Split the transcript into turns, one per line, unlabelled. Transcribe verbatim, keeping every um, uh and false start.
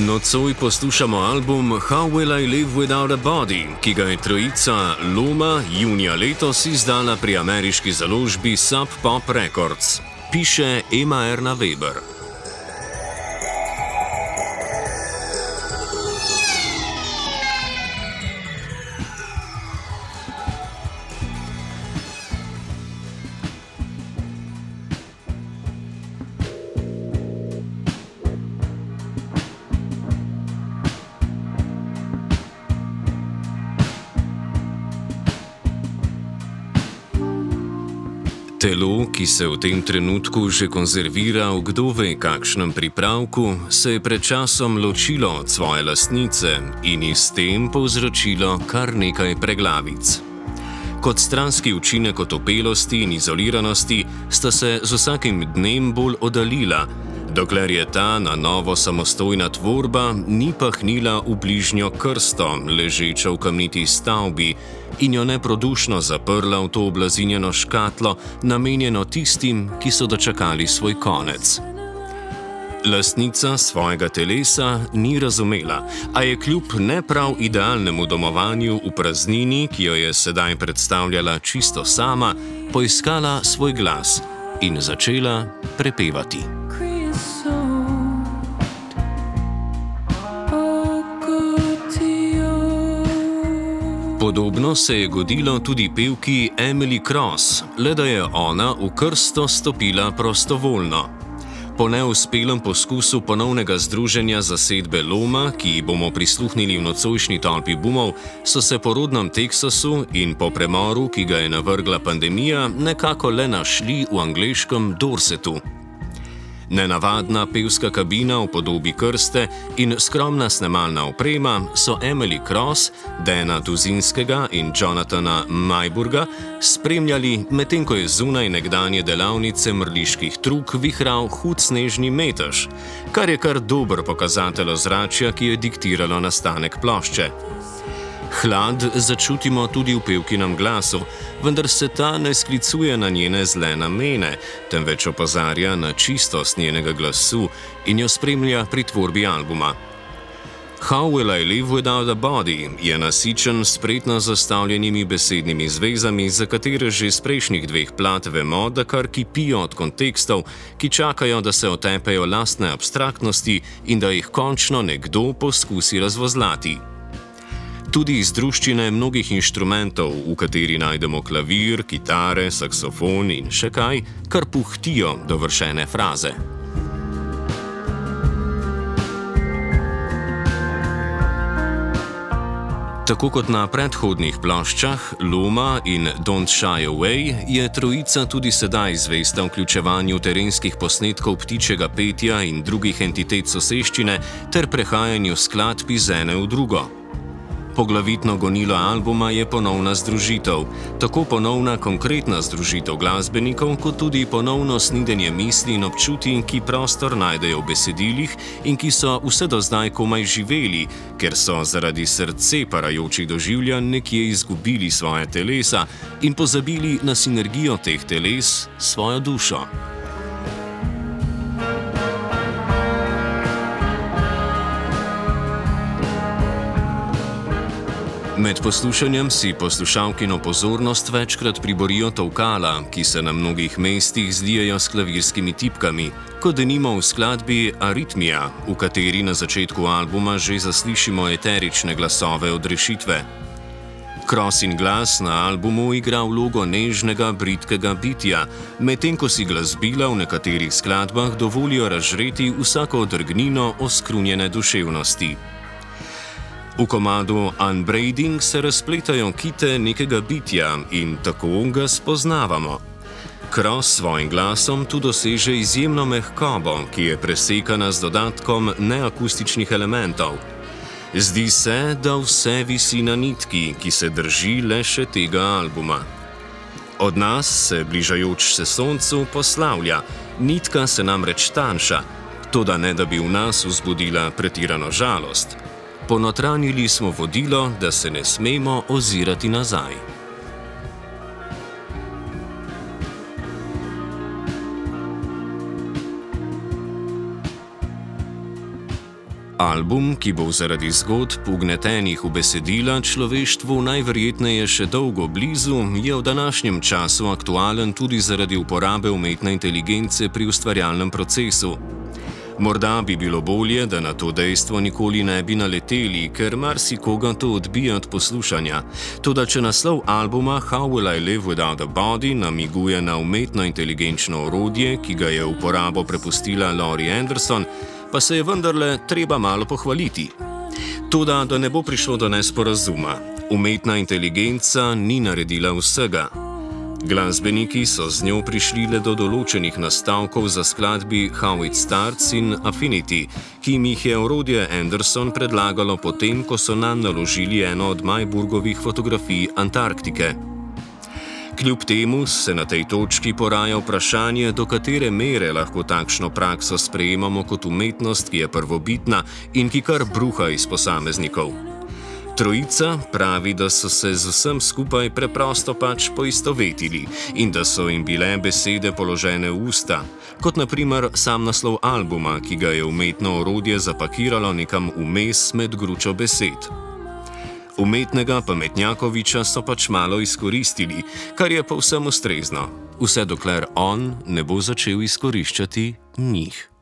Nocoj poslušamo album How Will I Live Without a Body, ki ga je trojica Loma junija letos izdala pri ameriški založbi Sub Pop Records. Piše Ema Erna Weber. Telo, ki se v tem trenutku že konzervira v kdo ve kakšnem pripravku, se je pred časom ločilo od svoje lastnice in ji s tem povzročilo kar nekaj preglavic. Kot stranski učinek otopelosti in izoliranosti sta se z vsakim dnem bolj oddaljila, dokler je ta na novo samostojna tvorba ni pahnila v bližnjo krsto, ležečo v kamniti stavbi, in jo neprodušno zaprla v to oblazinjeno škatlo, namenjeno tistim, ki so dočakali svoj konec. Lastnica svojega telesa ni razumela, a je kljub ne prav idealnemu domovanju v praznini, ki jo je sedaj predstavljala čisto sama, poiskala svoj glas in začela prepevati. Podobno se je godilo tudi pevki Emily Cross, le da je ona v krsto stopila prostovoljno. Po neuspelem poskusu ponovnega združenja zasedbe Loma, ki ji bomo prisluhnili v nocojšnji tolpi bumov, so se po rodnem Teksasu in po premoru, ki ga je navrgla pandemija, nekako le našli v angleškem Dorsetu. Nenavadna pevska kabina v podobi krste in skromna snemalna oprema so Emily Cross, Dana Tuzinskega in Jonathana Mayburga spremljali, medtem ko je zunaj nekdanje delavnice mrliških trug vihral hud snežni metež, kar je kar dober pokazatelj ozračja, ki je diktiralo nastanek plošče. Hlad začutimo tudi v pevkinem glasu, vendar se ta ne sklicuje na njene zle namene, temveč opozarja na čistost njenega glasu in jo spremlja pri tvorbi albuma. How Will I Live Without a Body je nasičen s spretno zastavljenimi besednimi zvezami, za katere že iz prejšnjih dveh plat vemo, da kar kipijo od kontekstov, ki čakajo, da se otepejo lastne abstraktnosti in da jih končno nekdo poskusi razvozlati. Tudi iz druščine mnogih inštrumentov, v kateri najdemo klavir, kitare, saksofon in še kaj, kar puhtijo dovršene fraze. Tako kot na predhodnih ploščah Loma in Don't Shy Away je trojica tudi sedaj zvesta vključevanju terenskih posnetkov ptičjega petja in drugih entitet soseščine ter prehajanju skladb iz ene v drugo. Poglavitno gonilo albuma je ponovna združitev, tako ponovna konkretna združitev glasbenikov, kot tudi ponovno snidenje misli in občutij, ki prostor najdejo v besedilih in ki so vse do zdaj komaj živeli, ker so zaradi srce parajočih doživljanj nekje izgubili svoje telesa in pozabili na sinergijo teh teles, svojo dušo. Med poslušanjem si poslušalkino pozornost večkrat priborijo tolkala, ki se na mnogih mestih zlijejo s klavirskimi tipkami, kot denimo v skladbi Aritmija, v kateri na začetku albuma že zaslišimo eterične glasove odrešitve. Crossin glas na albumu igra vlogo nežnega, bridkega bitja, medtem ko si glasbila v nekaterih skladbah dovolijo razžreti vsako odrgnino oskrunjene duševnosti. V komadu Unbraiding se razpletajo kite nekega bitja in tako ga spoznavamo. Cross s svojim glasom tu doseže izjemno mehkobo, ki je presekana z dodatkom neakustičnih elementov. Zdi se, da vse visi na nitki, ki se drži le še tega albuma. Od nas se bližajoč se soncu poslavlja, nitka se namreč tanjša, toda ne da bi v nas vzbudila pretirano žalost. Ponotranjili smo vodilo, da se ne smemo ozirati nazaj. Album, ki bo zaradi zgodb ugnetenih v besedila človeštvu najverjetneje še dolgo blizu, je v današnjem času aktualen tudi zaradi uporabe umetne inteligence pri ustvarjalnem procesu. Morda bi bilo bolje, da na to dejstvo nikoli ne bi naleteli, ker marsikoga to odbija od poslušanja. Toda če naslov albuma How Will I Live Without a Body namiguje na umetno inteligenčno orodje, ki ga je v uporabo prepustila Laurie Anderson, pa se je vendarle treba malo pohvaliti. Toda, da ne bo prišlo do nesporazuma, umetna inteligenca ni naredila vsega. Glasbeniki so z njo prišli le do določenih nastavkov za skladbi How It Starts in Affinity, ki jim jih je orodje Anderson predlagalo potem, ko so nam naložili eno od Mayburgovih fotografij Antarktike. Kljub temu se na tej točki poraja vprašanje, do katere mere lahko takšno prakso sprejemamo kot umetnost, ki je prvobitna in ki kar bruha iz posameznikov. Trojica pravi, da so se z vsem skupaj preprosto pač poistovetili in da so jim bile besede položene v usta, kot na primer sam naslov albuma, ki ga je umetno orodje zapakiralo nekam vmes med gručo besed. Umetnega pametnjakoviča so pač malo izkoristili, kar je povsem ustrezno, vse dokler on ne bo začel izkoriščati njih.